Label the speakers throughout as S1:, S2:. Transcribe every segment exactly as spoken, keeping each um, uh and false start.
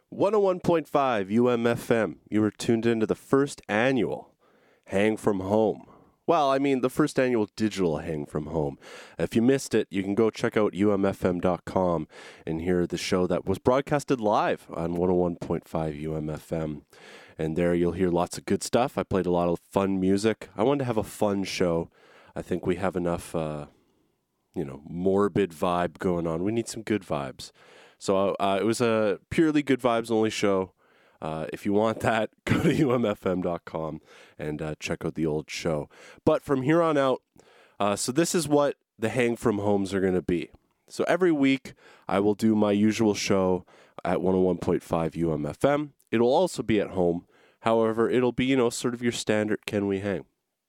S1: one oh one point five U M F M. You were tuned into the first annual Hang From Home. Well, I mean, the first annual digital Hang From Home. If you missed it, you can go check out U M F M dot com and hear the show that was broadcasted live on one oh one point five U M F M. And there you'll hear lots of good stuff. I played a lot of fun music. I wanted to have a fun show. I think we have enough, uh, you know, morbid vibe going on. We need some good vibes. So uh, it was a purely good vibes only show. Uh, if you want that, go to U M F M dot com and uh, check out the old show. But from here on out, uh, so this is what the Hang From Homes are going to be. So every week, I will do my usual show at one oh one point five U M F M. It'll also be at home. However, it'll be, you know, sort of your standard Can We Hang?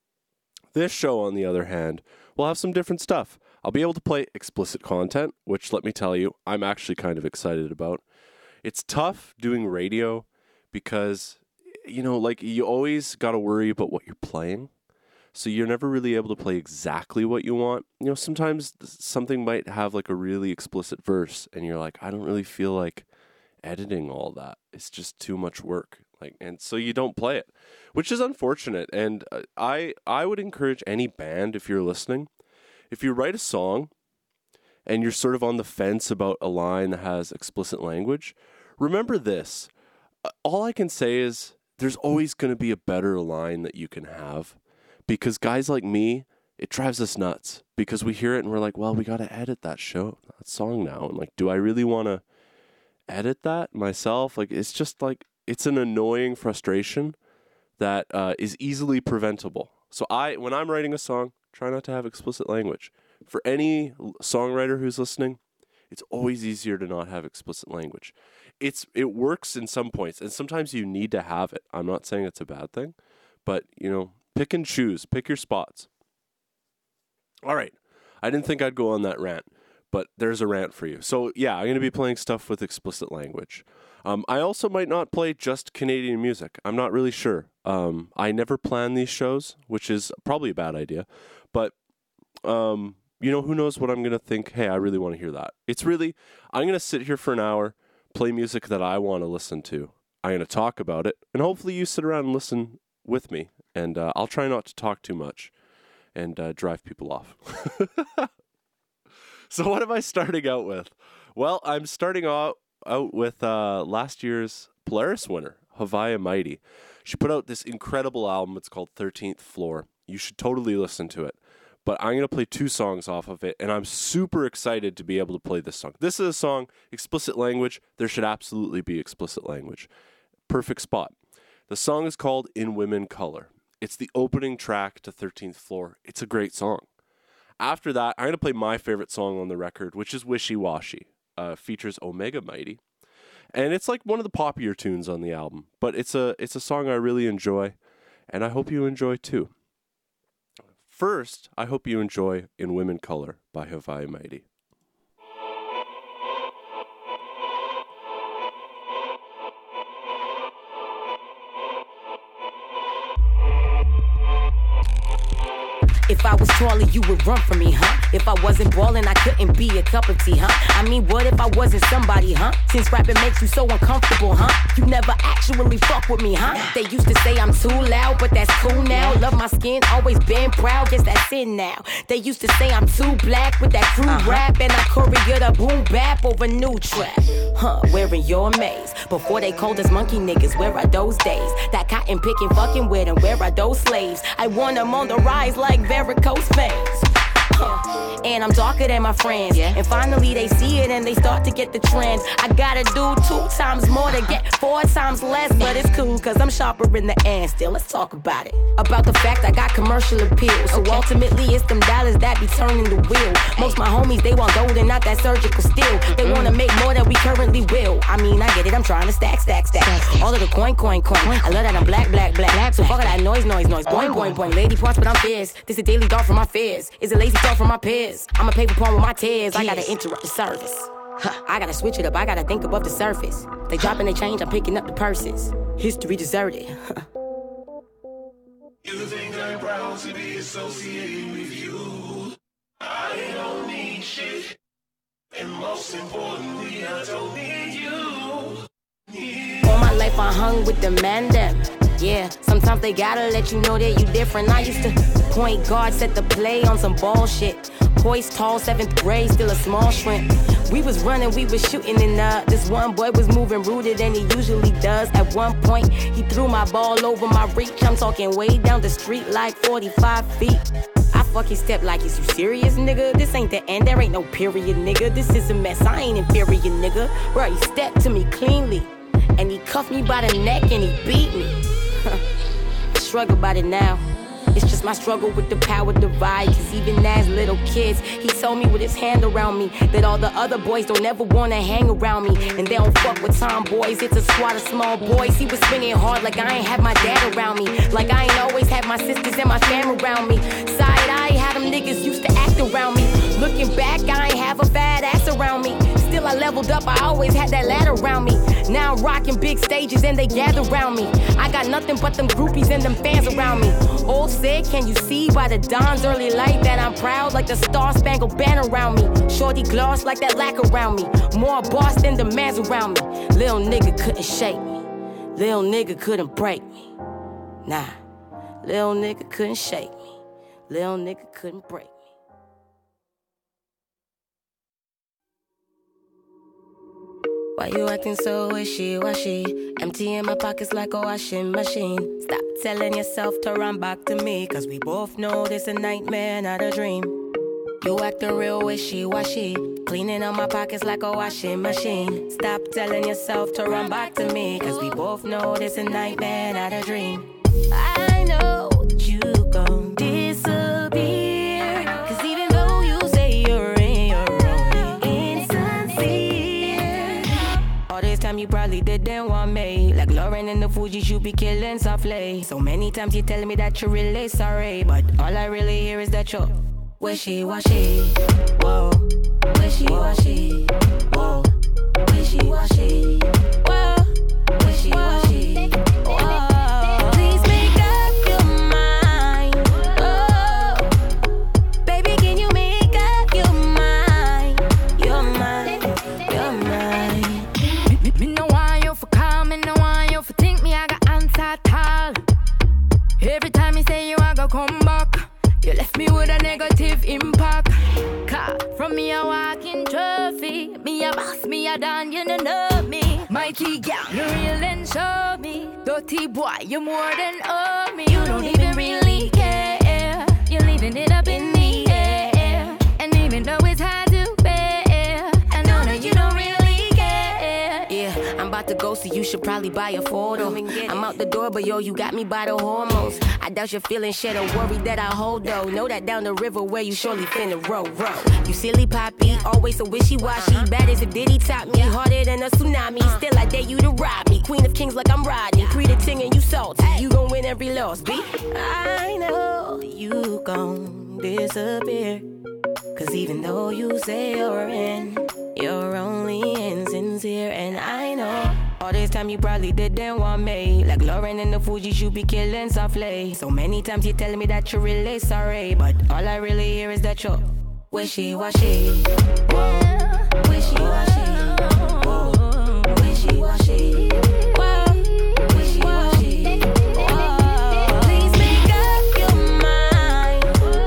S1: This show, on the other hand, will have some different stuff. I'll be able to play explicit content, which, let me tell you, I'm actually kind of excited about. It's tough doing radio because, you know, like, you always got to worry about what you're playing. So you're never really able to play exactly what you want. You know, sometimes something might have, like, a really explicit verse, and you're like, I don't really feel like editing all that. It's just too much work. Like, and so you don't play it, which is unfortunate. And uh, I I would encourage any band, if you're listening, if you write a song and you're sort of on the fence about a line that has explicit language, remember this. All I can say is there's always going to be a better line that you can have, because guys like me, it drives us nuts because we hear it and we're like, well, we got to edit that show, that song now. And like, do I really want to edit that myself? Like, it's just like, it's an annoying frustration that uh, is easily preventable. So I, when I'm writing a song, try not to have explicit language. For any songwriter who's listening, it's always easier to not have explicit language. It's it works in some points, and sometimes you need to have it. I'm not saying it's a bad thing, but, you know, pick and choose. Pick your spots. All right. I didn't think I'd go on that rant, but there's a rant for you. So, yeah, I'm going to be playing stuff with explicit language. Um, I also might not play just Canadian music. I'm not really sure. Um, I never plan these shows, which is probably a bad idea. But, um, you know, who knows what I'm going to think, hey, I really want to hear that. It's really, I'm going to sit here for an hour, play music that I want to listen to. I'm going to talk about it, and hopefully you sit around and listen with me. And uh, I'll try not to talk too much and uh, drive people off. So what am I starting out with? Well, I'm starting out, out with uh, last year's Polaris winner, Havaya Mighty. She put out this incredible album. It's called thirteenth Floor. You should totally listen to it. But I'm going to play two songs off of it, and I'm super excited to be able to play this song. This is a song, explicit language. There should absolutely be explicit language. Perfect spot. The song is called In Women Color. It's the opening track to thirteenth Floor. It's a great song. After that, I'm going to play my favorite song on the record, which is Wishy Washy. Uh, features Omega Mighty. And it's like one of the poppier tunes on the album. But it's a it's a song I really enjoy, and I hope you enjoy too. First, I hope you enjoy In Women Color by Havaya Mighty.
S2: If I was taller, you would run from me, huh? If I wasn't ballin', I couldn't be a cup of tea, huh? I mean, what if I wasn't somebody, huh? Since rapping makes you so uncomfortable, huh? You never actually fuck with me, huh? They used to say I'm too loud, but that's cool now. Love my skin, always been proud, guess that's in now. They used to say I'm too black with that crude uh-huh. rap, and I courier the boom bap over new trap. Huh, wearing your maze. Before they called us monkey niggas, where are those days? That cotton picking fucking with them, where are those slaves? I want them on the rise like varicose veins. Huh. And I'm darker than my friends. Yeah. And finally they see it and they start to get the trend. I gotta do two times more to get four times less. But it's cool cause I'm sharper in the end still. Let's talk about it. About the fact I got commercial appeal. So okay. Ultimately it's them dollars that be turning the wheel. Most my homies they want gold and not that surgical steel. They mm-hmm. wanna make more than we currently will. I mean I get it, I'm trying to stack, stack, stack. All of the coin, coin, coin. I love that I'm black, black, black. black so fuck all that noise, noise, noise. Boing, boing, boing. Lady parts but I'm fierce. This a daily thought from my fears. It's a lazy thought from my peers. I'ma pay for porn with my tears. I gotta interrupt the service. Huh, I gotta switch it up. I gotta think above the surface. They dropping they change. I'm picking up the purses. History deserted.
S3: You think I'm proud to be associated with you? I don't need shit. And most importantly, I don't need you. Need
S2: life I hung with the man them. Yeah, sometimes they gotta let you know that you different. I used to point guard, set the play on some bullshit. Hoist tall, seventh grade, still a small shrimp. We was running, we was shooting, and uh, this one boy was moving rooted than he usually does. At one point, he threw my ball over my reach. I'm talking way down the street, like forty-five feet. I fucking stepped like, is you serious, nigga? This ain't the end, there ain't no period, nigga. This is a mess, I ain't inferior, nigga. Bro, he stepped to me cleanly, and he cuffed me by the neck and he beat me. Shrug about it now. It's just my struggle with the power divide. Cause even as little kids, he told me with his hand around me that all the other boys don't ever wanna hang around me. And they don't fuck with tomboys, it's a squad of small boys. He was swinging hard like I ain't have my dad around me. Like I ain't always had my sisters and my fam around me. Side eye, how them niggas used to act around me. Looking back, I ain't have a fat ass around me. Still I leveled up, I always had that ladder around me. Now I'm rocking big stages and they gather around me. I got nothing but them groupies and them fans around me. Old said, can you see by the dawn's early light that I'm proud like the star-spangled banner around me? Shorty gloss like that lack around me. More boss than the mans around me. Lil' nigga couldn't shake me. Lil' nigga couldn't break me. Nah, lil' nigga couldn't shake me. Lil' nigga couldn't break me. Why you acting so wishy-washy? Empty in my pockets like a washing machine. Stop telling yourself to run back to me, cause we both know this a nightmare, not a dream. You acting real wishy-washy, cleaning out my pockets like a washing machine. Stop telling yourself to run back to me, cause we both know this a nightmare, not a dream. I know you gon' disappear, cause even though you say you're in, you're only insincere. All this time you probably didn't want me, like Lauren and the Fugees, you be killing softly. So many times you tell me that you're really sorry, but all I really hear is that you're wishy-washy, whoa, wishy-washy, whoa, wishy-washy, whoa, wishy-washy, whoa. Please make up your mind, oh, baby, can you make up your mind, your mind, your mind. Me, me no want you for calm, me no want you for think me I got answer at all. Every time you say you I go come back, you left me with a negative impact. Car from me a walking trophy. Me a boss, me a done, you don't know me. Mighty girl, you real and show me. Dirty boy, you more than owe me. You don't even really care. You're leaving it up in the air. And even though it's hard to bear, I know that you don't really care. Yeah, I'm about to go, so you should probably buy a photo. I'm out the door, but yo, you got me by the hormones. I doubt you're feeling shit or worry that I hold though. Know that down the river where you surely finna row, row. You silly poppy, always so wishy-washy. Uh-huh. Bad as if Diddy top me, harder than a tsunami. Uh-huh. Still I dare you to rob me. Queen of kings like I'm Rodney. Pre the ting and you salty. Hey. You gon' win every loss, B. I know you gon' disappear, cause even though you say you're in, you're only insincere. And I know all this time you probably didn't want me, like Lauren and the Fugees, you be killing softly. So many times you tell me that you're really sorry, but all I really hear is that you're wishy-washy, whoa, wishy-washy, whoa, wishy-washy, whoa, wishy-washy, whoa. Please make up your mind,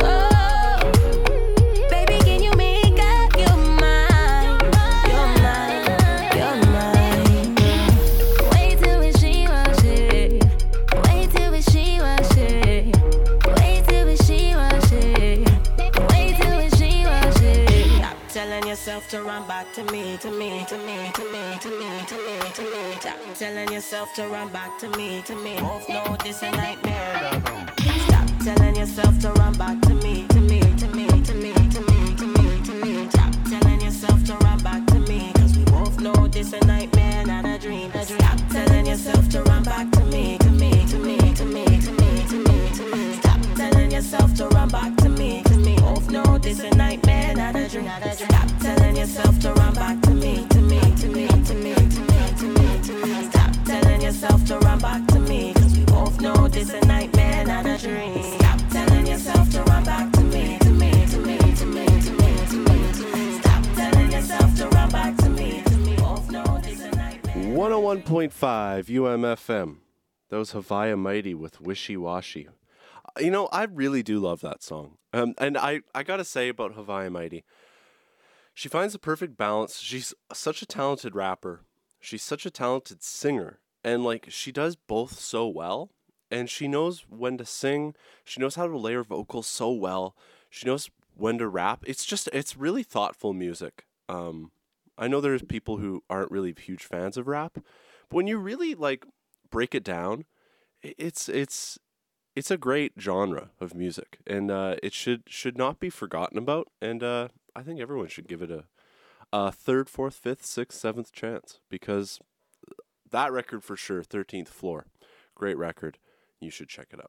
S2: oh, baby, can you make up your mind, your mind, your mind. Wait till it's she-washy, wait till it's she-washy, wait till it's she-washy, wait till it's she-washy. Stop telling yourself to run back to me, to me, to me, to me, to me, to me, to me. Stop telling yourself to run back to me, to me. Both know this a nightmare. Stop telling yourself to run back to me, to me, to me, to me, to me, to me, to me. Stop telling yourself to run back to me, cause we both know this a nightmare, not a dream. Stop telling yourself to run back to me, to me, to me, to me, to me, to me, to me. Stop telling yourself to run back to me, to me. Both know this a nightmare, not a dream. Stop telling yourself to run back to me, to me, to me, to me, to me, to me, to me. Stop telling yourself to run back to me, cause we both know this a nightmare, not a dream. Stop telling yourself to run back to me, to me, to me, to me, to me, to me, to me. Stop telling yourself to run back to me, cause we both know this a nightmare.
S1: one oh one one point five U M F M. That was Havaya Mighty with Wishy Washy. You know, I really do love that song. Um, and I, I gotta say about Havaya Mighty, she finds the perfect balance. She's such a talented rapper. She's such a talented singer. And, like, she does both so well. And she knows when to sing. She knows how to layer vocals so well. She knows when to rap. It's just, it's really thoughtful music. Um, I know there's people who aren't really huge fans of rap. But when you really, like, break it down, it's, it's, it's a great genre of music. And uh, it should, should not be forgotten about. And uh, I think everyone should give it a, a third, fourth, fifth, sixth, seventh chance. Because that record for sure, thirteenth Floor. Great record. You should check it out.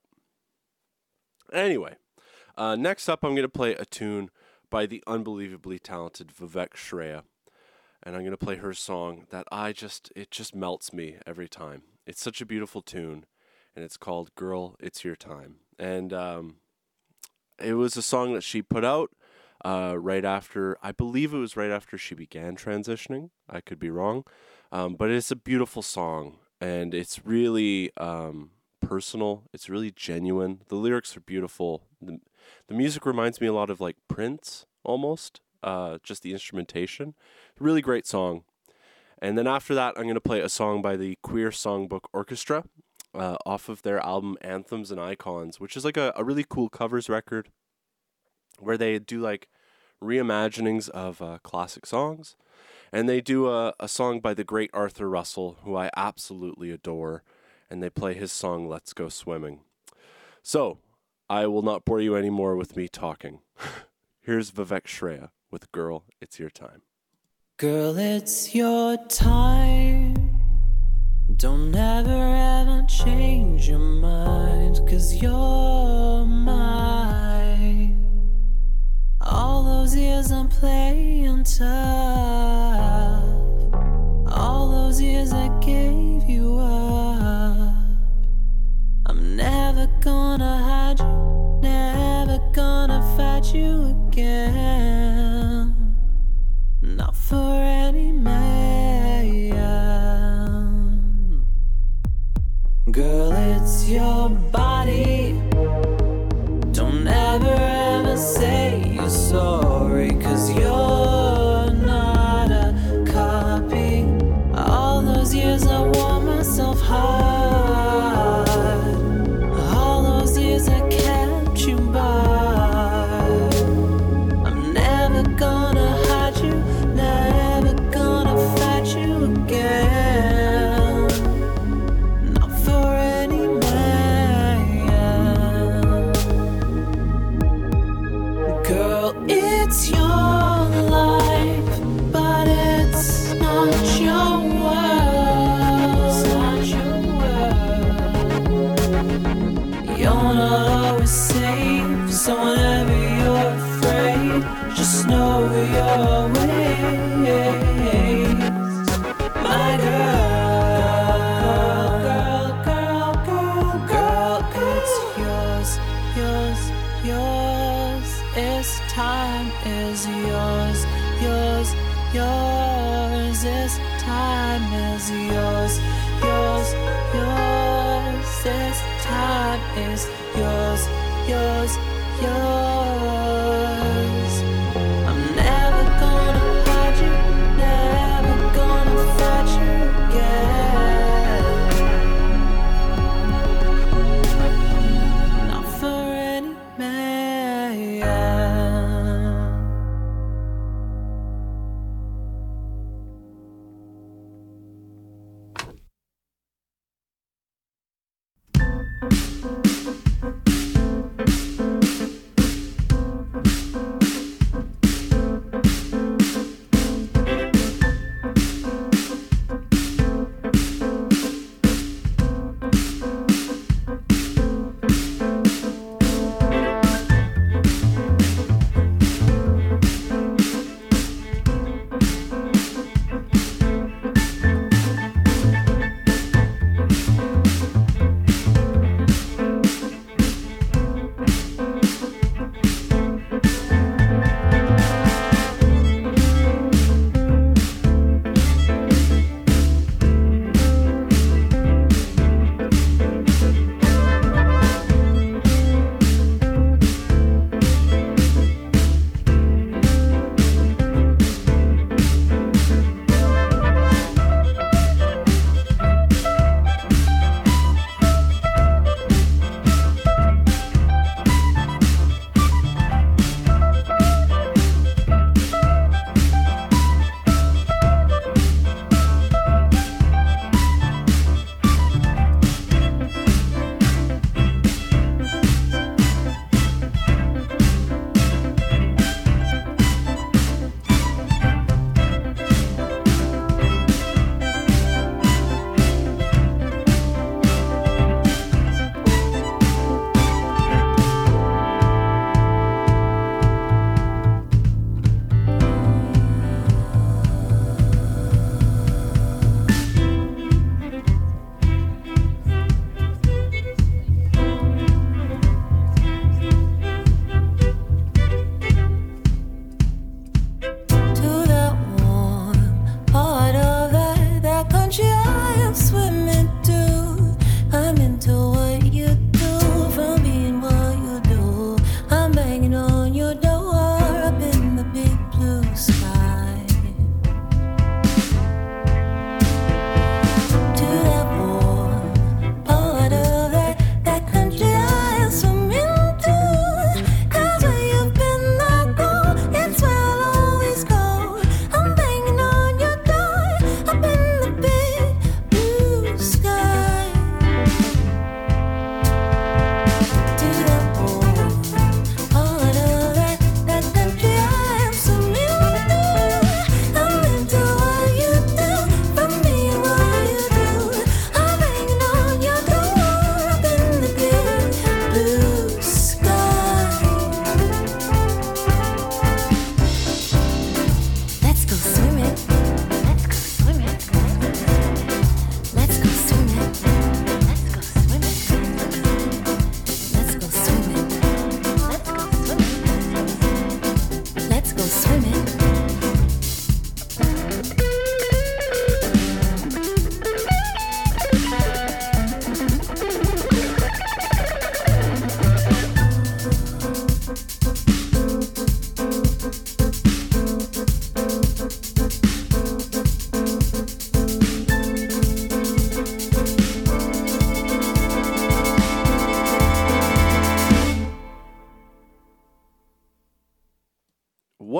S1: Anyway, uh, next up I'm going to play a tune by the unbelievably talented Vivek Shreya. And I'm going to play her song that I just, it just melts me every time. It's such a beautiful tune. And it's called Girl, It's Your Time. And um, it was a song that she put out uh, right after, I believe it was right after she began transitioning. I could be wrong. Um, but it's a beautiful song. And it's really um, personal. It's really genuine. The lyrics are beautiful. The, the music reminds me a lot of like Prince, almost. Uh, just the instrumentation. Really great song. And then after that, I'm going to play a song by the Queer Songbook Orchestra. Uh, off of their album Anthems and Icons, which is like a, a really cool covers record where they do like reimaginings of uh, classic songs. And they do a, a song by the great Arthur Russell, who I absolutely adore. And they play his song, Let's Go Swimming. So, I will not bore you anymore with me talking. Here's Vivek Shreya with Girl, It's Your Time.
S4: Girl, it's your time. Don't ever ever change your mind, 'cause you're mine. All those years I'm playing tough, all those years I gave you up. I'm never gonna hide you, never gonna fight you again. Not for any man. Girl, it's your body. Don't ever ever say you're sorry, 'cause you're not a copy. All those years I wore myself hard, all those years I kept you by. I'm never gonna hide you, never gonna fight you again. It's your life, but it's not your world. It's not your world. You're not always safe, so whenever you're afraid, just know your ways. My girl, girl, girl, girl, girl, girl, it's yours, yours, yours. This time is yours, yours, yours. This time is yours, yours, yours. This time is yours, yours, yours. I'm never gonna hide you, never gonna fight you again. Not for any man.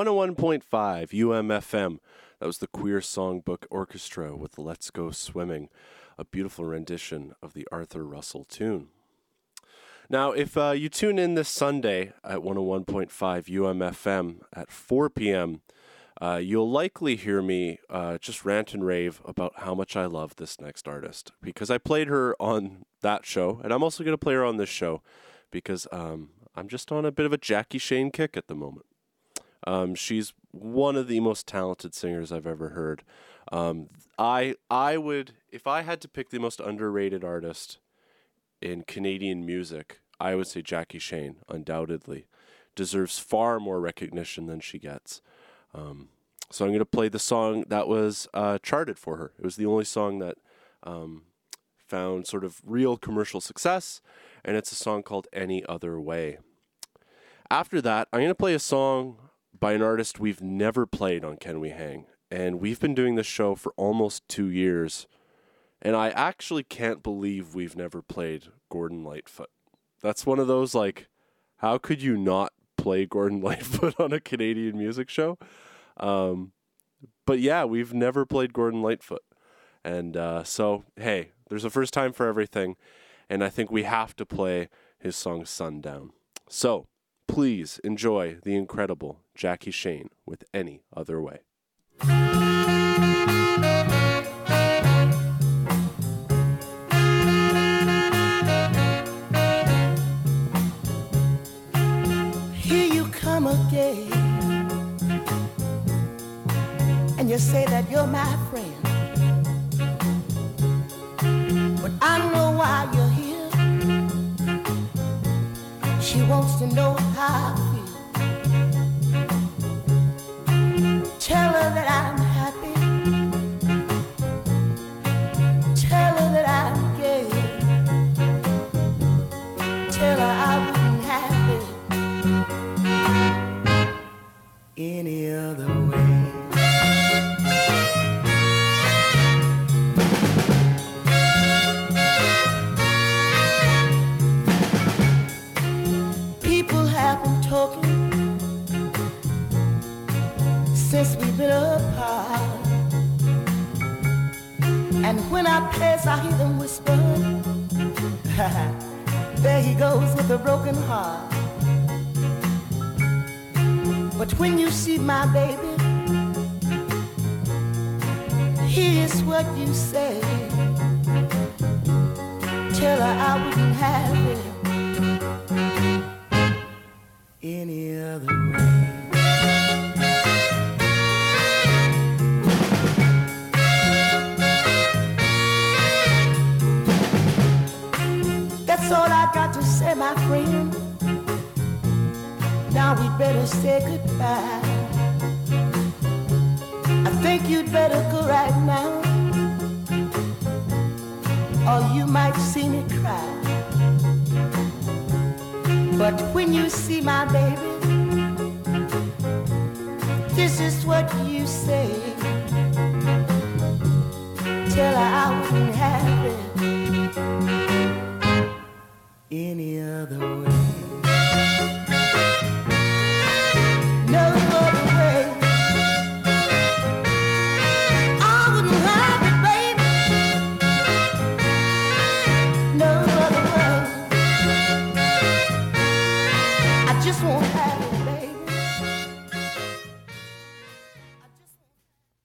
S1: one oh one point five U M F M. That was the Queer Songbook Orchestra with Let's Go Swimming, a beautiful rendition of the Arthur Russell tune. Now, if uh, you tune in this Sunday at one oh one point five U M F M at four p.m., uh, you'll likely hear me uh, just rant and rave about how much I love this next artist, because I played her on that show, and I'm also going to play her on this show, because um, I'm just on a bit of a Jackie Shane kick at the moment. Um, she's one of the most talented singers I've ever heard. Um, I I would, if I had to pick the most underrated artist in Canadian music, I would say Jackie Shane, undoubtedly. Deserves far more recognition than she gets. Um, so I'm going to play the song that was uh, charted for her. It was the only song that um, found sort of real commercial success, and it's a song called Any Other Way. After that, I'm going to play a song by an artist we've never played on Can We Hang, and we've been doing this show for almost two years, and I actually can't believe we've never played Gordon Lightfoot. That's one of those, like, how could you not play Gordon Lightfoot on a Canadian music show? Um, but yeah, we've never played Gordon Lightfoot, and uh, so, hey, there's a first time for everything, and I think we have to play his song Sundown. So, please enjoy the incredible Jackie Shane with Any Other Way.
S5: Here you come again, and you say that you're my friend, but I know why you're here. She wants to know how I feel. Tell her that I'm happy. Tell her that I'm gay. Tell her I wouldn't have it any other way. Talking since we've been apart, and when I pass I hear them whisper, there he goes with a broken heart. But when you see my baby, here's what you say. Tell her I wouldn't have it any other way. That's all I got to say, my friend. Now we'd better say goodbye. I think you'd better go right now, or you might see me cry. But when you see my baby, this is what you say. Tell her I wouldn't have it any other way. No other way. I wouldn't have it, baby. No other way. I just won't have it, baby. I just won't.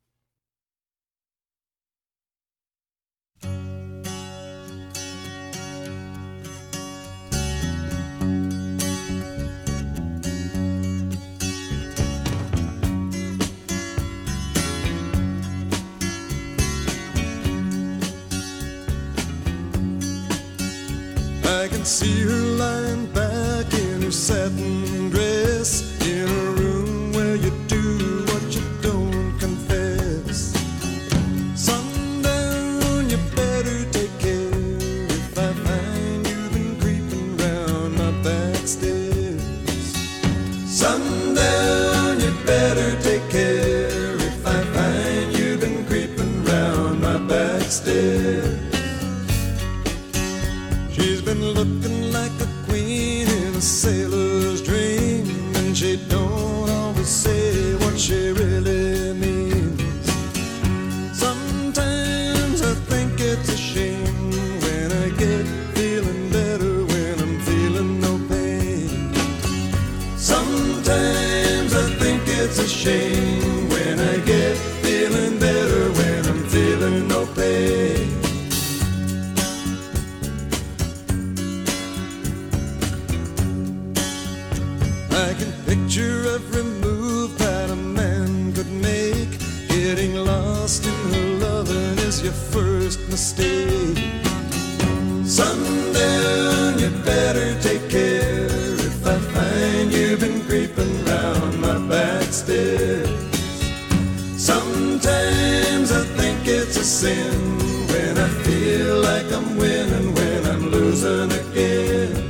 S6: I can see her lying back in her satin dress, in a room where you do what you don't confess. Sundown, you better take care if I find you've been creeping round my back stairs. Sundown, you better take care if I find you've been creeping round my back stairs. She's been looking like a queen in a sailor's dream, and she don't always say stay. Sundown, you better take care if I find you've been creeping round my back stairs. Sometimes I think it's a sin when I feel like I'm winning, when I'm losing again.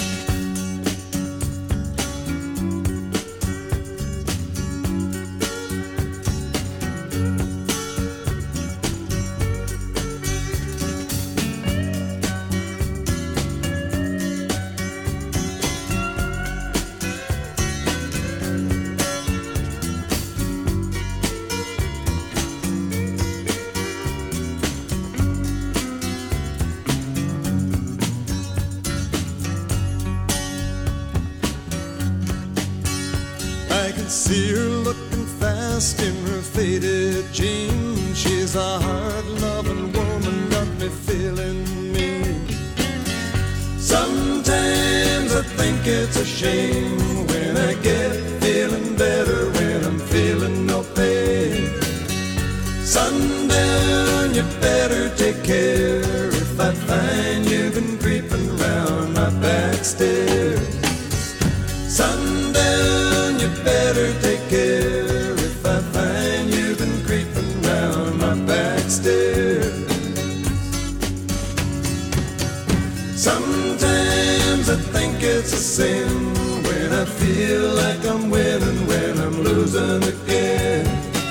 S6: See her looking fast in her faded jeans. She's a hard-loving woman, got me feeling mean. Sometimes I think it's a shame when I get feeling better, when I'm feeling no pain. Sundown, you better take care if I find you've been creeping round my back stairs. Sundown, you better take care if I find you've been creeping round my back stairs. Sometimes I think it's a sin when I feel like I'm winning, when I'm losing again.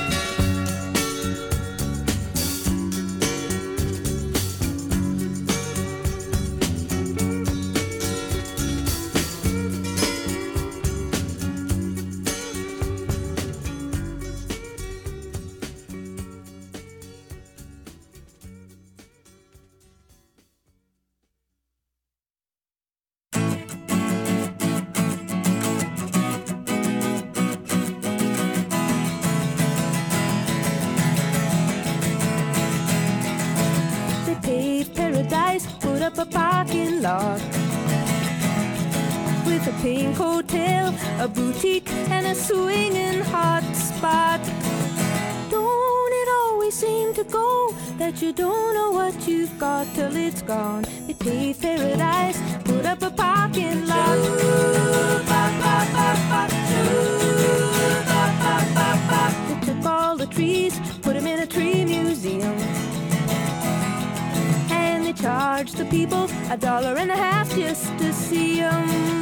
S7: A parking lot with a pink hotel, a boutique, and a swinging hot spot. Don't it always seem to go that you don't know what you've got till it's gone? They paved paradise, put up a parking lot. They took all the trees, put them in a tree museum. They charge the people a dollar and a half just to see them.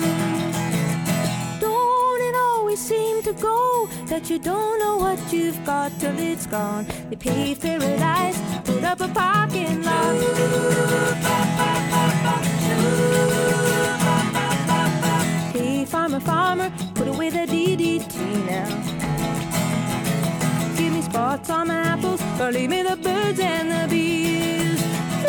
S7: Don't it always seem to go that you don't know what you've got till it's gone? They paved paradise, put up a parking lot. Hey, farmer, farmer, put away the D D T now. Give me spots on my apples, or leave me the birds and the bees.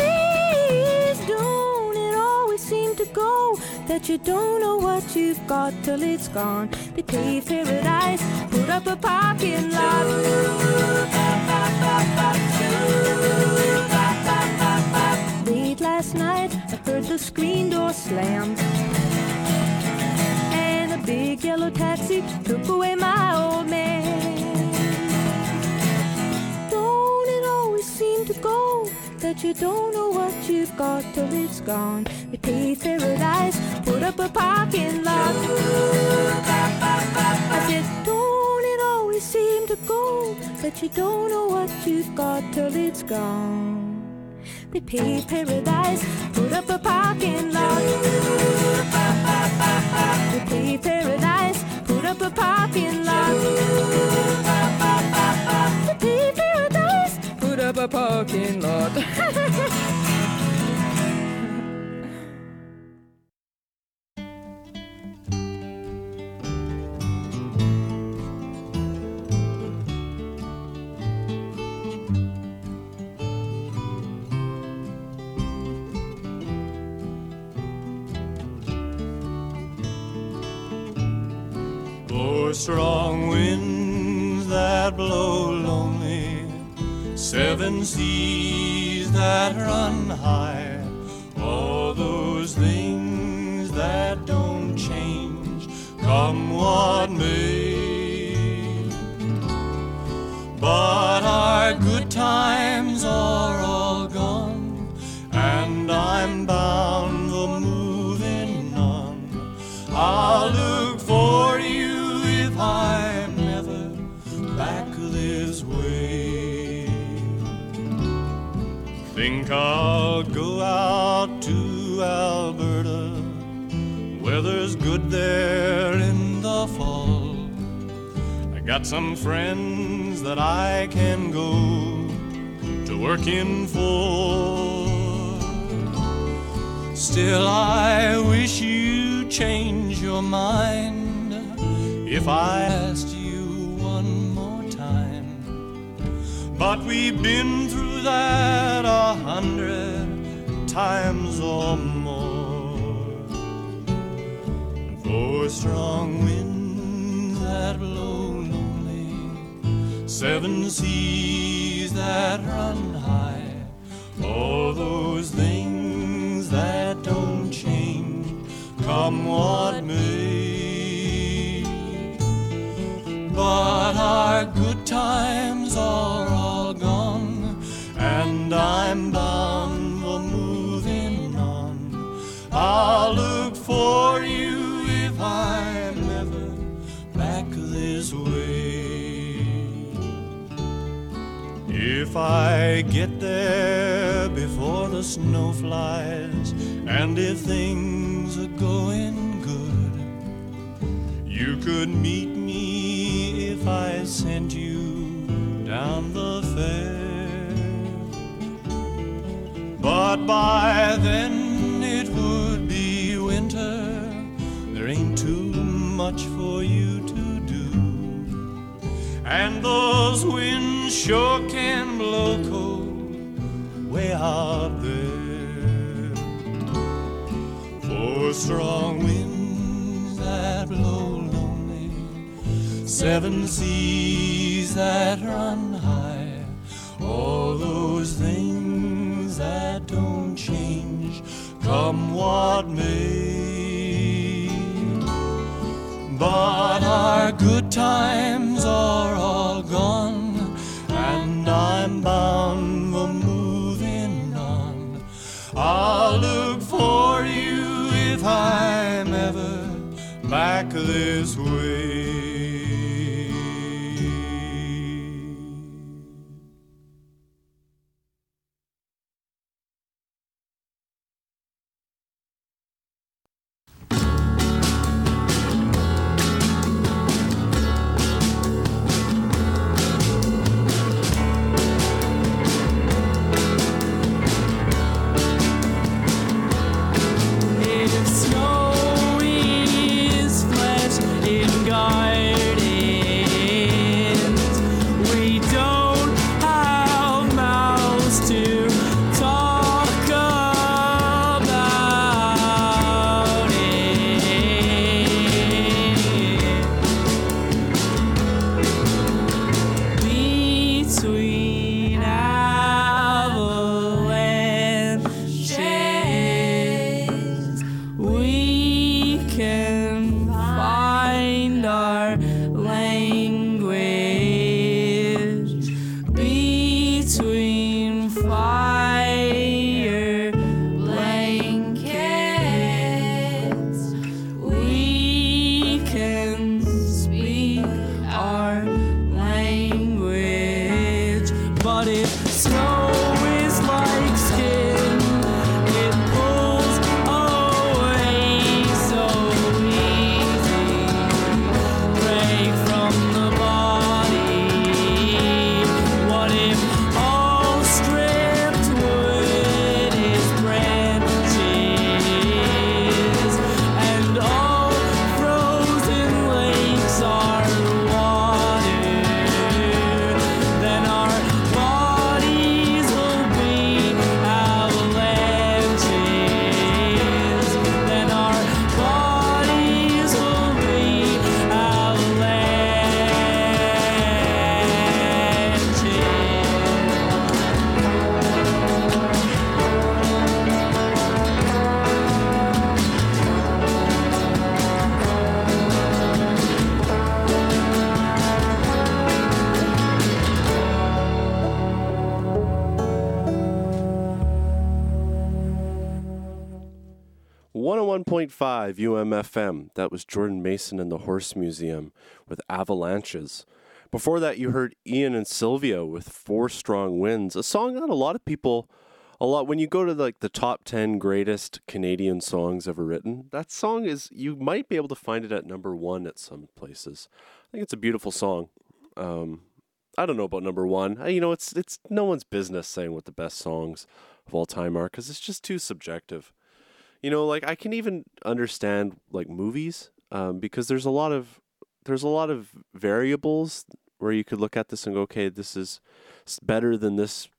S7: Don't it always seem to go that you don't know what you've got till it's gone? They paved paradise, put up a parking lot. Late last night, I heard the screen door slam, and a big yellow taxi took away my old man. Don't it always seem to go that you don't know what you've got till it's gone? They paved paradise, put up a parking lot. I said, don't it always seem to go that you don't know what you've got till it's gone? They paved paradise, put up a parking lot. They paved paradise, put up a parking lot. They paved paradise, put up a parking lot.
S8: Oh, strong winds that blow lonely, seven seas that run high, all those things that don't change, come what may. But our good times are all gone, think I'll go out to Alberta. Weather's good there in the fall. I got some friends that I can go to work in for. Still, I wish you'd change your mind if I asked you one more time. But we've been through that a hundred times or more. For strong winds that blow lonely, seven seas that run high, all those things that don't change, come what may. But our good times are all gone, and I'm bound for moving on. I'll look for you if I'm ever back this way. If I get there before the snow flies, and if things are going good, you could meet me if I sent you down the fair. But by then it would be winter, there ain't too much for you to do, and those winds sure can blow cold way out there. For strong winds that blow lonely, seven seas that run high, all those things that don't change, come what may. But our good times are all gone, and I'm bound for moving on. I'll look for you if I'm ever back this way.
S4: If snow is flesh in gardens, we don't have mouths to talk about it. Between avalanches, we can find our language. Between fire blankets, we can speak our language. But if snow is like skin, it pulls away so easy, break from the body. What if all stripped wood is branches, and all frozen lakes are water? Then our bodies will be avalanches. Then our bodies will be
S1: one oh one point five U M F M. That was Jordan Mason and the Horse Museum with Avalanches. Before that, you heard Ian and Sylvia with Four Strong Winds, a song that a lot of people a lot when you go to like the top ten greatest Canadian songs ever written, that song is, you might be able to find it at number one at some places. I think it's a beautiful song. Um, I don't know about number one. I, you know, it's it's no one's business saying what the best songs of all time are, because it's just too subjective. You know, like I can even understand like movies, um, because there's a lot of there's a lot of variables where you could look at this and go, okay, this is better than this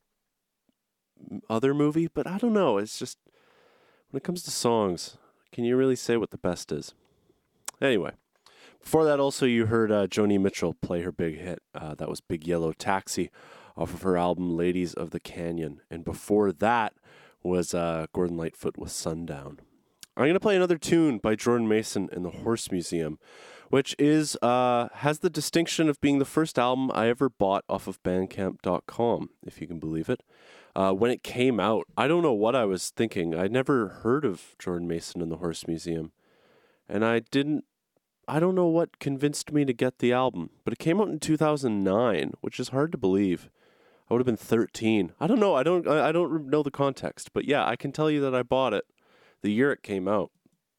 S1: other movie. But I don't know. It's just, when it comes to songs, can you really say what the best is? Anyway, before that, also you heard uh, Joni Mitchell play her big hit. Uh, that was Big Yellow Taxi off of her album Ladies of the Canyon. And before that was uh, Gordon Lightfoot with Sundown. I'm going to play another tune by Jordan Mason and the Horse Museum, which is uh, has the distinction of being the first album I ever bought off of bandcamp dot com, if you can believe it. Uh, when it came out, I don't know what I was thinking. I'd never heard of Jordan Mason and the Horse Museum. And I didn't, I don't know what convinced me to get the album. But it came out in two thousand nine, which is hard to believe. I would have been thirteen. I don't know. I don't, I don't know the context. But yeah, I can tell you that I bought it the year it came out.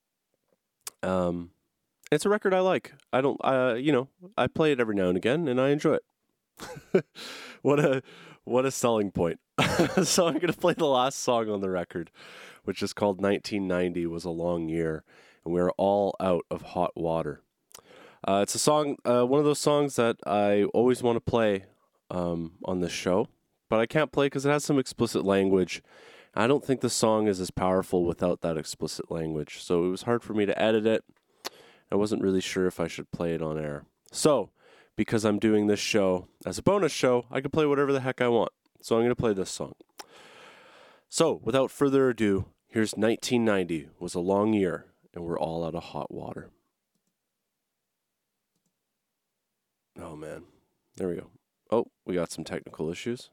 S1: Um, it's a record I like. I don't, uh, you know, I play it every now and again, and I enjoy it. What a, what a selling point. So I'm going to play the last song on the record, which is called nineteen ninety Was a Long Year, and we're all out of hot water. Uh, it's a song, uh, one of those songs that I always want to play um, on this show, but I can't play because it has some explicit language. I don't think the song is as powerful without that explicit language, so it was hard for me to edit it. I wasn't really sure if I should play it on air. So, because I'm doing this show as a bonus show, I can play whatever the heck I want. So I'm going to play this song. So, without further ado, here's nineteen ninety Was a Long Year, and we're all out of hot water. Oh, man. There we go. Oh, we got some technical issues.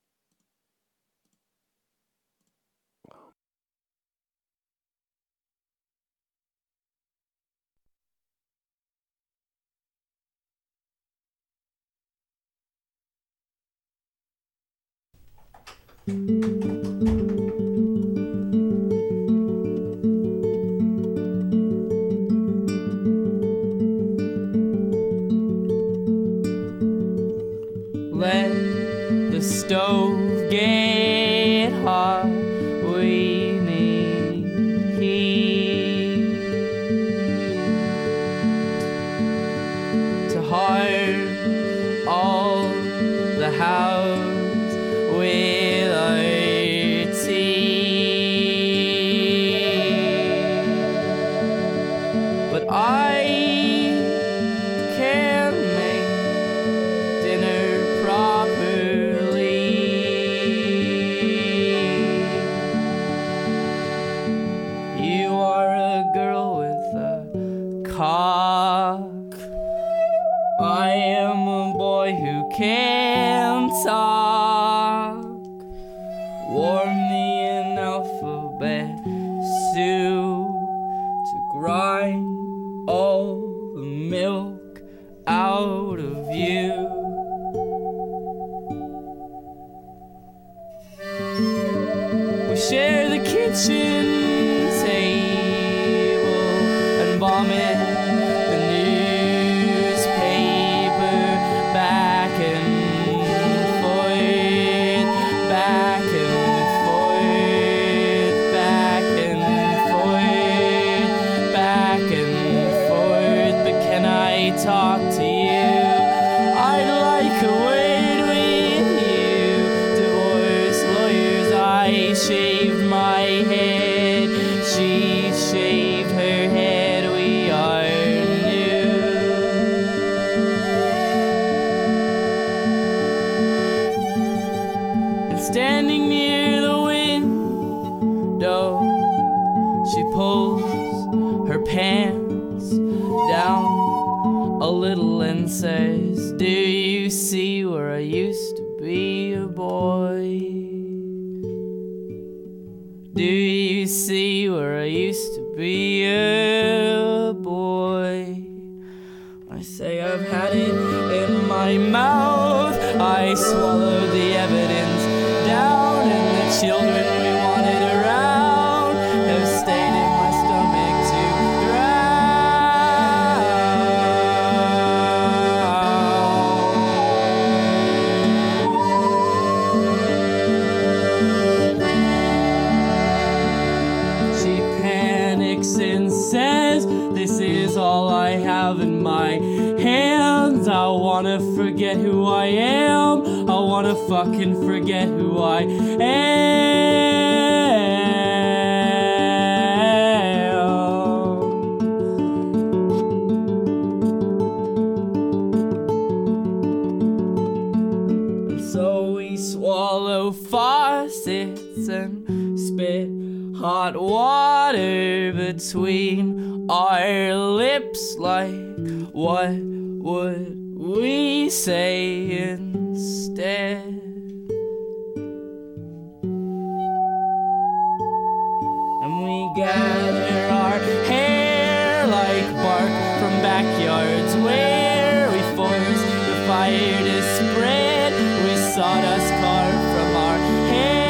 S4: Let the stove get hot, we need heat to heart all the house with our tea. But I can't make dinner properly. You are a girl with a cock. I am a boy who can talk. Warm me an alphabet soup to grind all the milk out of you. We share the kitchen table and vomit the newspaper back and forth, back and forth, back and forth, back and forth. But can I talk to you? I'd like a word with you. Divorce lawyers, I shaved my head, she shaved her head, we are new. And standing near the window, she pulls her pants down a little and says, do you see where I used to be a boy? Do you see where I used to be a boy? I say I've had it in my mouth. I swallowed the evidence down in the children's wanna forget who I am. I wanna fucking forget who I am. So we swallow faucets and spit hot water between our lips, like what would we say instead? And we gather our hair like bark from backyards where we forced the fire to spread. We sawdust carved from our hair.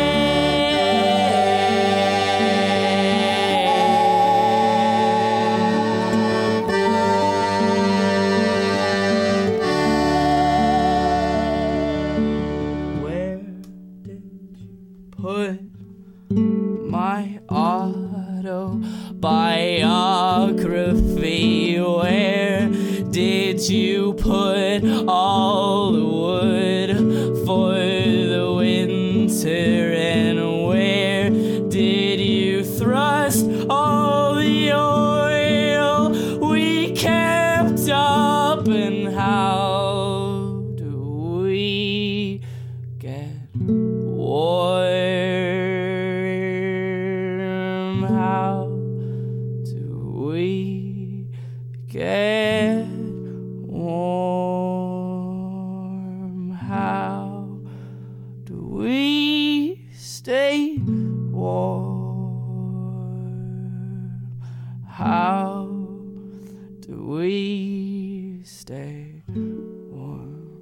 S4: My autobiography, where did you put all the wood for the winter, and where did you thrust all the oil we kept up, and how do we get warm? Get warm. How do we stay warm? How do we stay warm?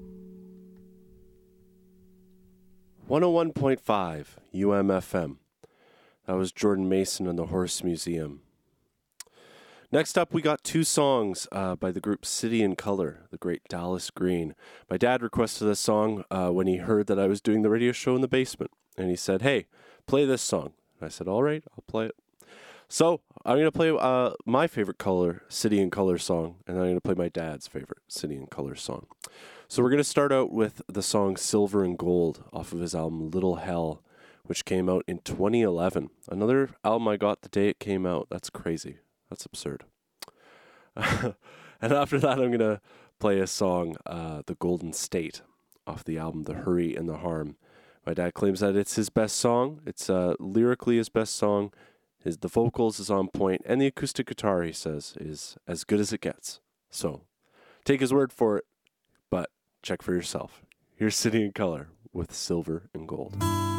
S1: one oh one point five U M F M. That was Jordan Mason and the Horse Museum. Next up, we got two songs uh, by the group City and Color, the great Dallas Green. My dad requested this song uh, when he heard that I was doing the radio show in the basement. And he said, hey, play this song. And I said, all right, I'll play it. So I'm going to play uh, my favorite color, City and Color song, and then I'm going to play my dad's favorite City and Color song. So we're going to start out with the song Silver and Gold off of his album Little Hell, which came out in twenty eleven. Another album I got the day it came out. That's crazy. That's absurd. And after that, I'm going to play a song, uh, The Golden State, off the album The Hurry and the Harm. My dad claims that it's his best song. It's uh, lyrically his best song. His The vocals is on point, and the acoustic guitar, he says, is as good as it gets. So take his word for it, but check for yourself. Here's City and Color with Silver and Gold.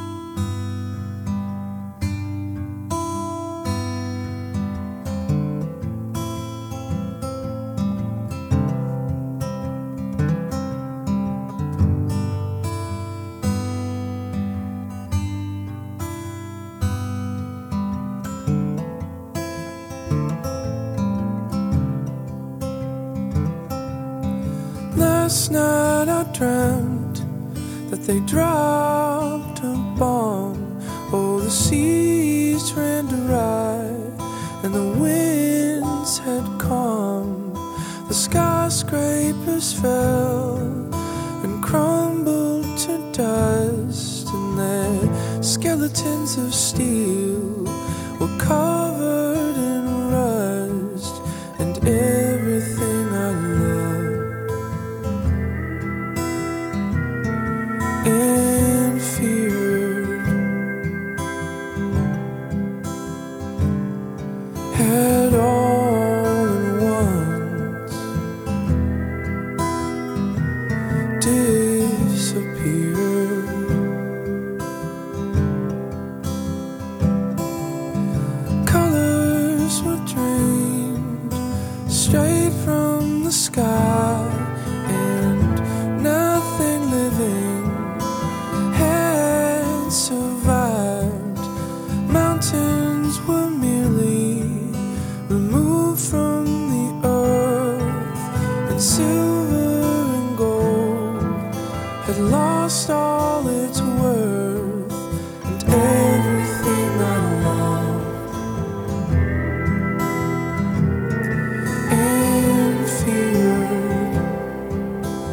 S6: Last night I dreamt that they dropped a bomb. Oh, the seas ran dry and the winds had calmed. The skyscrapers fell and crumbled to dust, and their skeletons of steel were covered in rust, and everything I loved and feared had all at once disappeared. Colors were drained straight from the sky, and nothing living had survived. Mountains were merely removed from the earth, and silver and gold had lost all its worth, and everything I loved and feared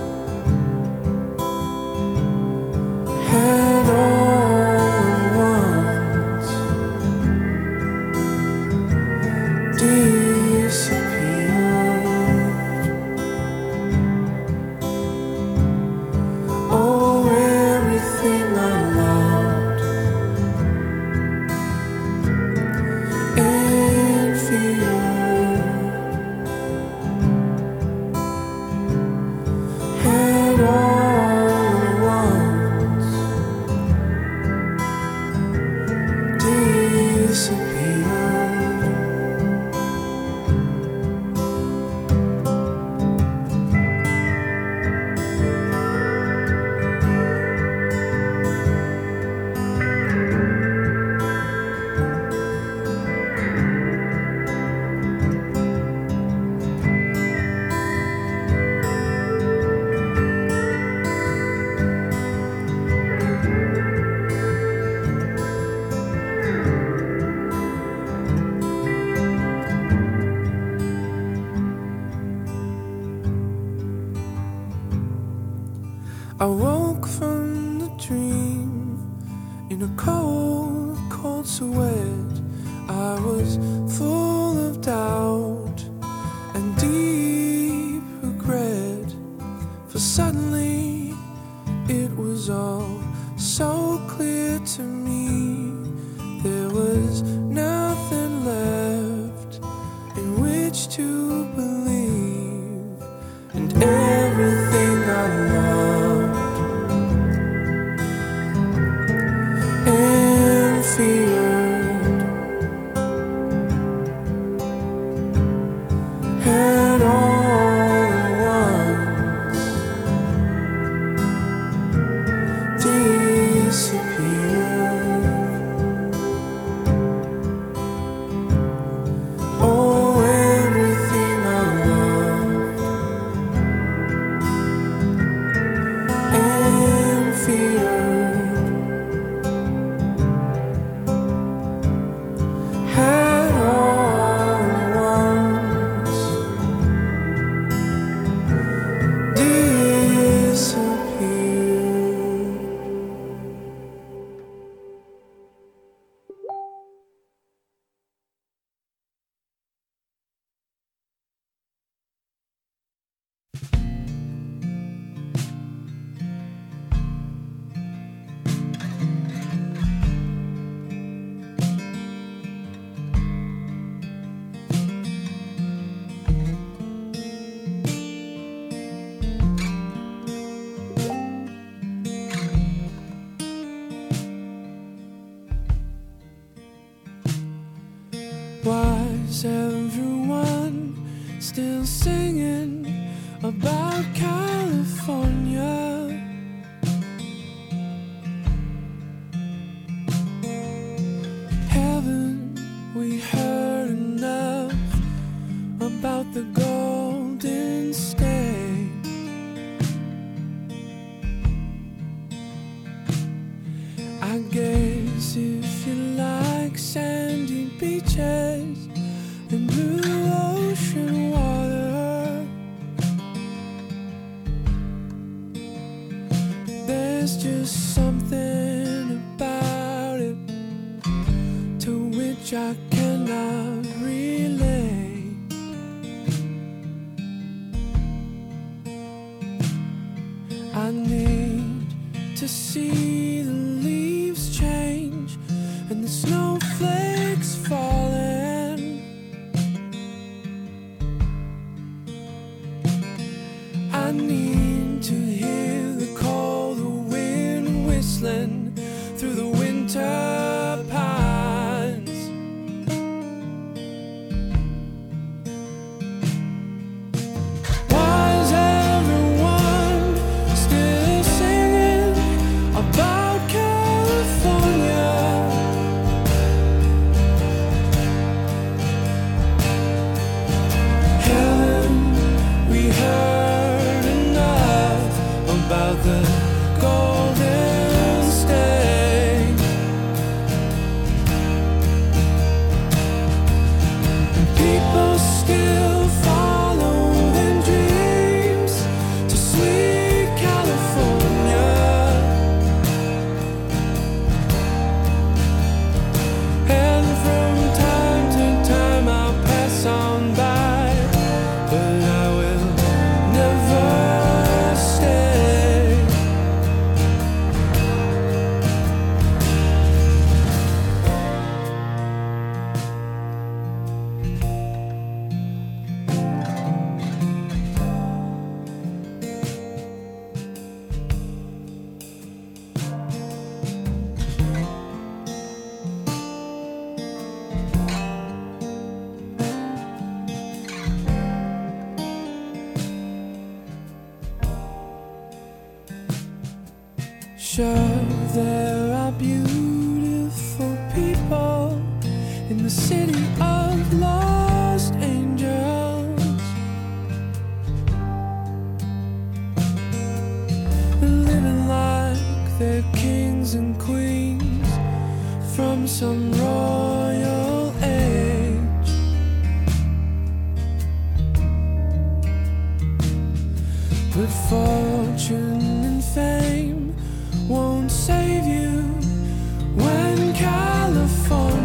S9: sweat. I was full of doubt and deep regret, for suddenly it was all so clear to me. There was nothing left in which to believe, and everything I loved and feared had all at once disappeared. Oh, everything I loved and feared had all at once disappeared. Why is everyone still singing about California? Haven't we heard enough about the Golden State? I guess if you like sandy beaches and blue ocean water, there's just something about it to which I cannot relate. I need to see the leaves change and the snowflakes falling. I need to hear the cold wind whistling through the winter pines. Why is everyone still singing about California? Haven't we heard enough about the Golden State? People still follow their dreams to sweet California, and from time to time I'll pass on by, but I will never stay. Sure, there are beautiful people in the city of lost angels, living like they're kings and queens from some royal age. But fortune and fame won't save you when California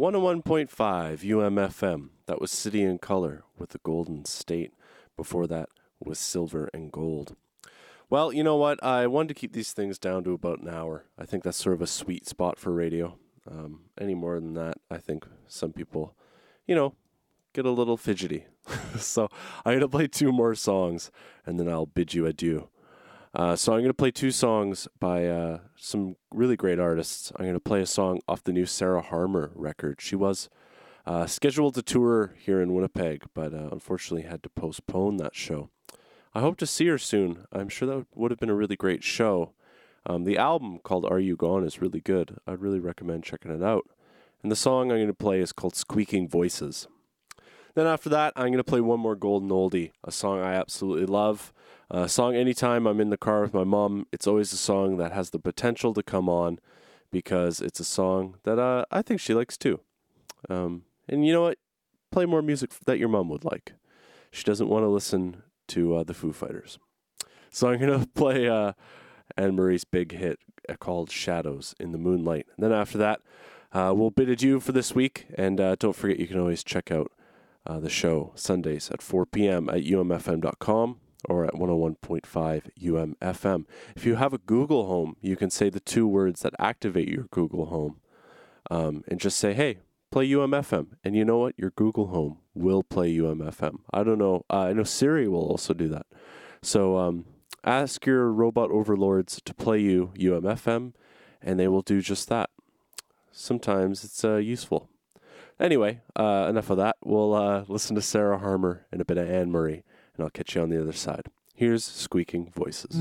S1: one oh one point five U M F M. That was City in Color with the Golden State. Before that was Silver and Gold. Well, you know what? I wanted to keep these things down to about an hour. I think that's sort of a sweet spot for radio. Um, any more than that, I think some people, you know, get a little fidgety. So I'm going to play two more songs, and then I'll bid you adieu. Uh, so I'm going to play two songs by uh, some really great artists. I'm going to play a song off the new Sarah Harmer record. She was uh, scheduled to tour here in Winnipeg, but uh, unfortunately had to postpone that show. I hope to see her soon. I'm sure that would have been a really great show. Um, the album called Are You Gone is really good. I'd really recommend checking it out. And the song I'm going to play is called Squeaking Voices. Then after that, I'm going to play one more golden oldie, a song I absolutely love. A song anytime I'm in the car with my mom, it's always a song that has the potential to come on because it's a song that uh, I think she likes too. Um, and you know what? Play more music that your mom would like. She doesn't want to listen to uh, the Foo Fighters. So I'm going to play uh, Anne-Marie's big hit called Shadows in the Moonlight. And then after that, uh, we'll bid adieu for this week. And uh, don't forget, you can always check out uh, the show Sundays at four p.m. at u m f m dot com. or at one oh one point five U M F M. If you have a Google Home, you can say the two words that activate your Google Home um, and just say, hey, play U M F M. And you know what? Your Google Home will play U M F M. I don't know. Uh, I know Siri will also do that. So um, ask your robot overlords to play you U M F M, and they will do just that. Sometimes it's uh, useful. Anyway, uh, enough of that. We'll uh, listen to Sarah Harmer and a bit of Anne-Marie, and I'll catch you on the other side. Here's Squeaking Voices.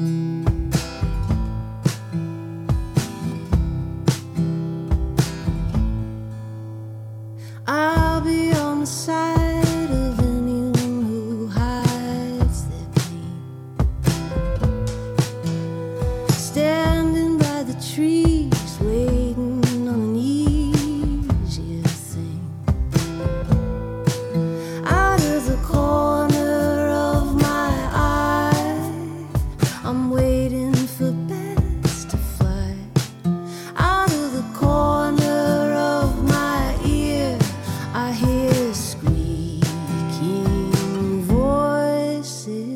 S10: I'll be on the side of anyone who hides their pain, standing by the trees, waiting on an easier thing. Out of the corner of my eye, I'm waiting for bats to fly. Out of the corner of my ear, I hear squeaking voices.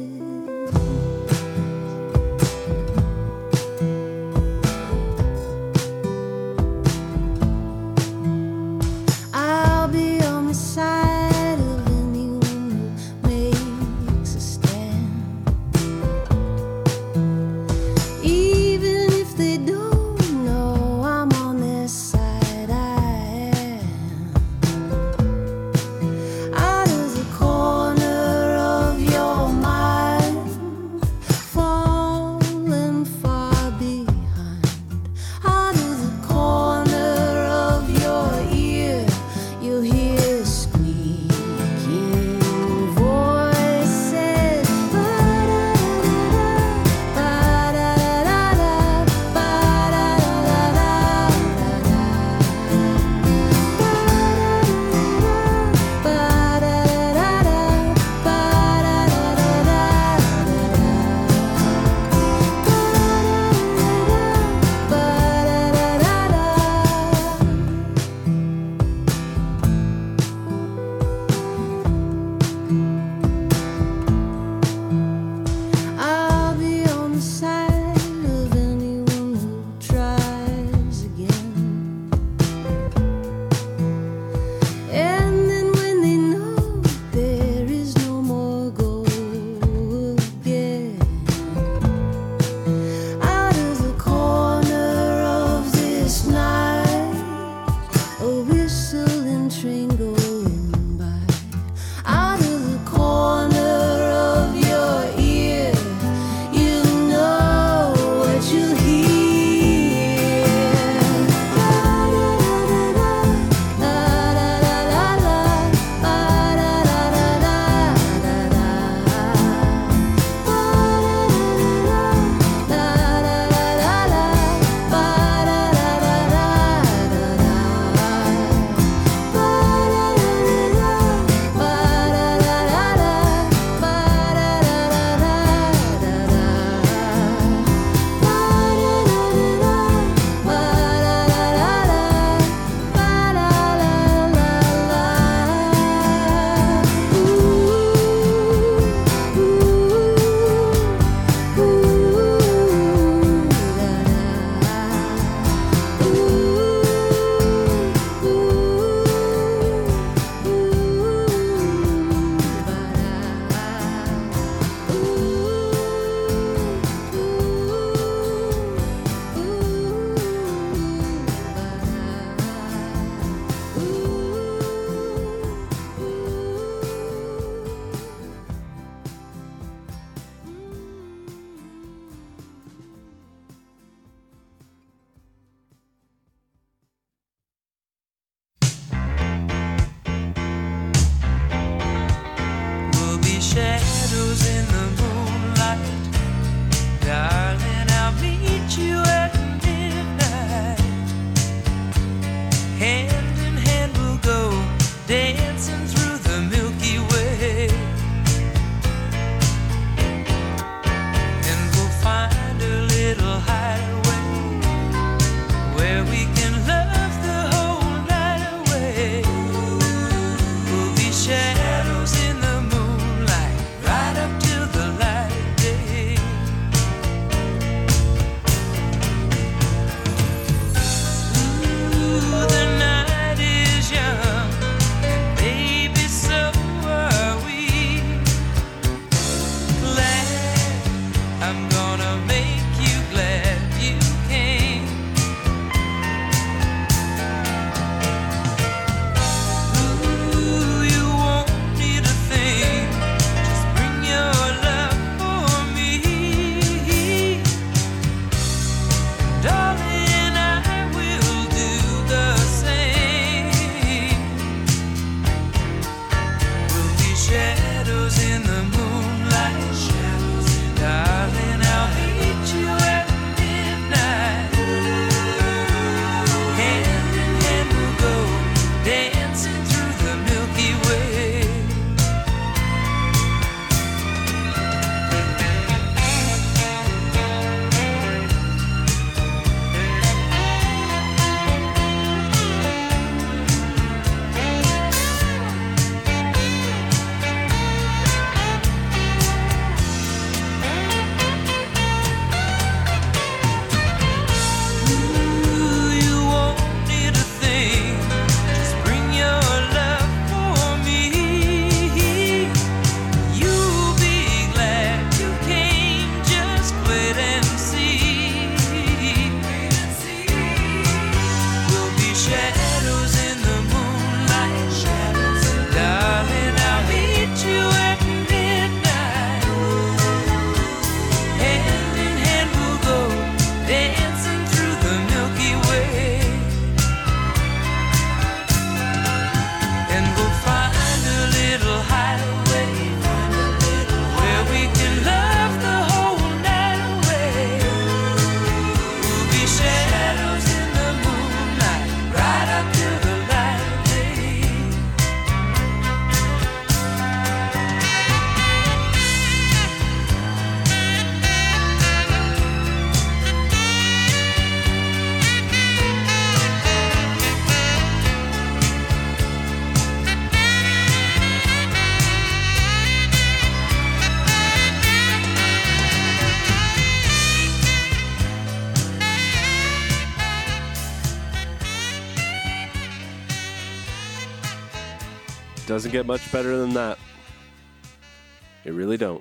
S1: Doesn't get much better than that. It really don't.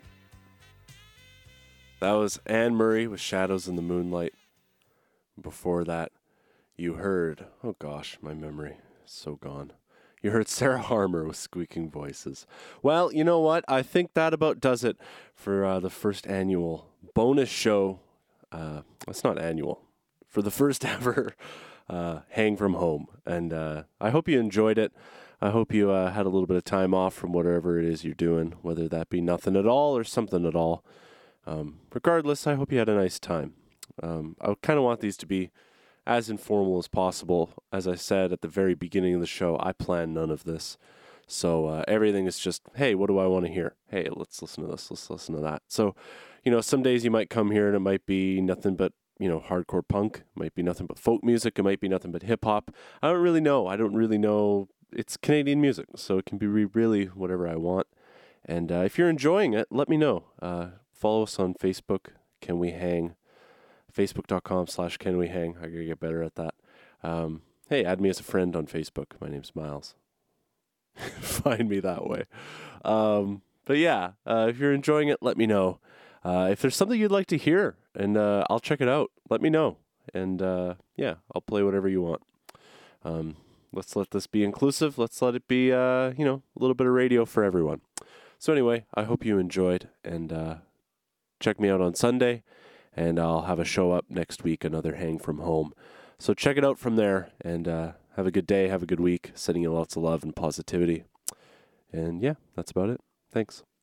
S1: That was Anne Murray with Shadows in the Moonlight. Before that, you heard, oh gosh, my memory is so gone. You heard Sarah Harmer with Squeaking Voices. Well, you know what? I think that about does it for uh, the first annual bonus show. Uh, it's not annual. For the first ever uh, Hang From Home. And uh, I hope you enjoyed it. I hope you uh, had a little bit of time off from whatever it is you're doing, whether that be nothing at all or something at all. Um, regardless, I hope you had a nice time. Um, I kind of want these to be as informal as possible. As I said at the very beginning of the show, I plan none of this. So uh, everything is just, hey, what do I want to hear? Hey, let's listen to this. Let's listen to that. So, you know, some days you might come here and it might be nothing but, you know, hardcore punk. It might be nothing but folk music. It might be nothing but hip hop. I don't really know. I don't really know. It's Canadian music, so it can be re- really whatever I want. And uh, if you're enjoying it, let me know. Uh, follow us on Facebook. Can We Hang? Facebook.com slash Can We Hang. I gotta get better at that. Um, hey, add me as a friend on Facebook. My name's Miles. Find me that way. Um, but yeah, uh, if you're enjoying it, let me know. Uh, if there's something you'd like to hear, and uh, I'll check it out, let me know. And uh, yeah, I'll play whatever you want. Um, let's let this be inclusive. Let's let it be, uh, you know, a little bit of radio for everyone. So anyway, I hope you enjoyed, and uh, check me out on Sunday, and I'll have a show up next week, another Hang From Home. So check it out from there, and uh, have a good day, have a good week, sending you lots of love and positivity. And yeah, that's about it. Thanks.